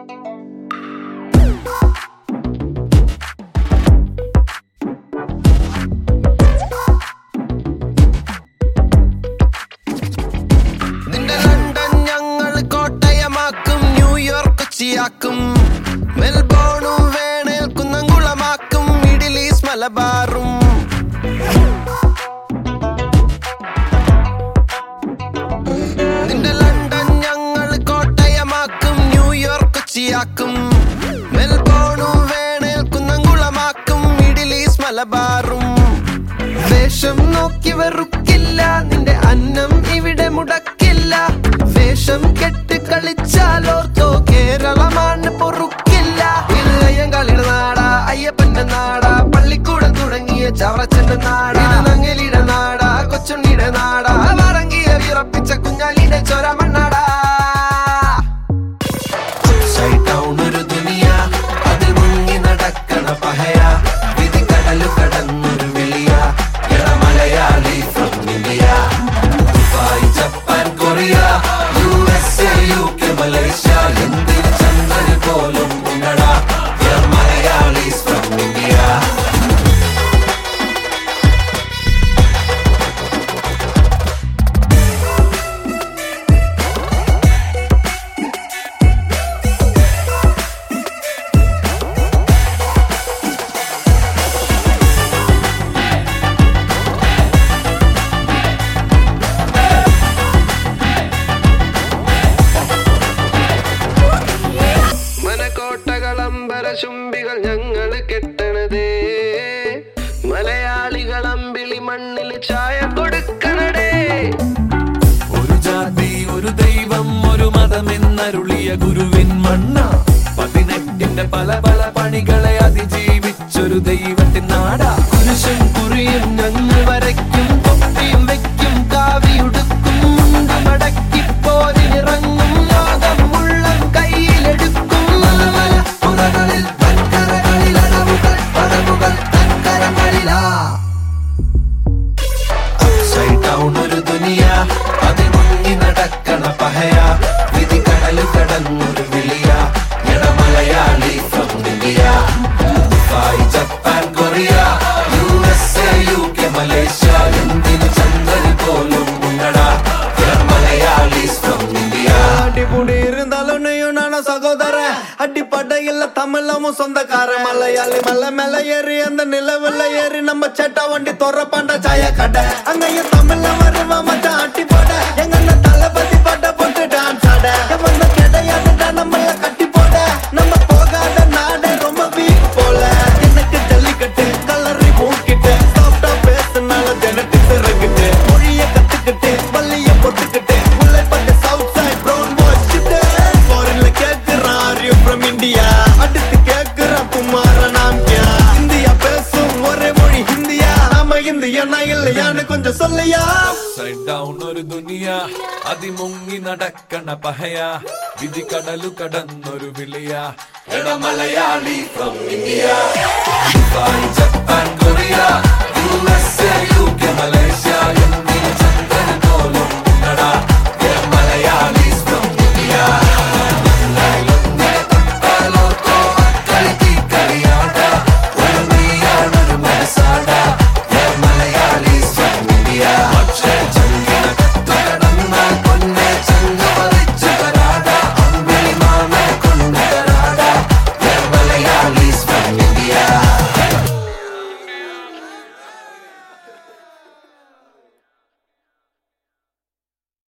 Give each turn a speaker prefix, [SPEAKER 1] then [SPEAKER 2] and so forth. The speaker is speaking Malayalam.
[SPEAKER 1] മെൽബോണും വേണേൽ കുന്നംകുളമാക്കും മിഡിൽ ഈസ്റ്റ് മലബാറും നിന്റെ ലണ്ടൻ ഞങ്ങൾ കോട്ടയമാക്കും ന്യൂയോർക്ക് കൊച്ചിയാക്കും മെൽബോണും വേണേൽ കുന്നംകുളമാക്കും മിഡിൽ ഈസ്റ്റ് മലബാറും വേഷം നോക്കി വെറുക്കില്ല നിന്റെ അന്നം ഇവിടെ മുടക്കില്ല വേഷം കെട്ട് കളിച്ചാലോർത്തോ കേരളമാണ് പൊറുക്കില്ല ഇളയങ്കളിയുടെ നാടാ അയ്യപ്പന്റെ നാടാ പള്ളിക്കൂടം തുടങ്ങിയ ചവറച്ചന്റെ നാടാ നങ്ങലിയുടെ നാടാ കൊച്ചുണ്ണിയുടെ നാടാ വറങ്ങിയ വിറപ്പിച്ച കുഞ്ഞാലിയുടെ ചോര മണ്ണാടാ ഒരു ദുനിയ അതിൽ മുങ്ങി നടക്കണ പഹയ വിധി കടലു കടന്നൊരു വിളിയ Malayali from India Dubai Japan Korea USA UK Malaysia എന്തിന് ചന്ദ്രന് പോലും ഉണ്ടടാ മലയാളീസ് ഫ്രം ഇന്ത്യ ചുംബികൾ ഞങ്ങൾ കെട്ടണതേ മലയാളികൾ അമ്പിളി മണ്ണിൽ ചായ കൊടുക്കണടേ ഒരു ജാതി ഒരു ദൈവം ഒരു മതമെന്നരുളിയ ഗുരുവിൻ മണ്ണ 18ന്റെ പല പല പണികളെ അതിജീവിച്ചൊരു ദൈവത്തിൻ നാടാ കുരിശും കുറിയും ഞങ്ങൾ വരയ്ക്കും തൊപ്പിയും വെക്കും കാവിയുടുക്കും മുണ്ട് മടക്കി പോരിനിറങ്ങും ലോകം മുള്ളം കയ്യിലെടുക്കും ഒരു ദുനിയ അതിൽ മുങ്ങി നടക്കണ പഹയ വിധി കടല് കടന്നൊരു വിളിയ Malayali from India Dubai Japan Korea USA UK Malaysia എന്തിന് ചന്ദ്രന് പോലും ഉണ്ടടാ മലയാളീസ് ഫ്രം ഇന്ത്യ അടിപൊളി ഇരുന്നാലും നെയ്യുണാണ് സഹോദര അടിപ്പടയില്ല തമിഴமும் சொந்தக்கார மலையாளி மலை மேல ஏறி அந்த நிலவுல ஏறி நம்ம சேட்டா வண்டி தொறப்பாண்ட சாய கடை அங்கேயும் தமிழ்ல வருவா மச்சான் அட்டி போட எங்க தளபதி பாட்ட போட்டு டான்ஸ் ஆட வந்து கிடையாதுடா நம்மள கட்டி போட நம்ம போகாத நாடு ரொம்ப வீக் போல எனக்கு ஜல்லிக்கட்டு கலரி பூக்கிட்டு சாஃப்டா பேசுனால ஜெனட்டிக்ஸ் இறங்கிட்டு மொழிய கத்துக்கிட்டு பள்ளிய போட்டுக்கிட்டு உழைப்பட்டு சவுத் சைட் ப்ரௌன் பாய்ஸ் கிட்ட ஃபாரின்ல கேக்குறான் ஆர் யூ ஃப்ரம் இந்தியா அடுத்து கேக்குறான் குமார நாம் கியா இந்தியா பேசும் ஒரே மொழி ஹிந்தியா நாம இந்தியனா இல்லையான்னு கொஞ்சம் சொல்லையா സൈഡ് ഡൗൺ ഒരു ദുനിയ അതിമുങ്ങി നടക്കണ പഹയ വിധി കടലു കടന്നൊരു വിളിയ Malayali from India Dubai Japan Korea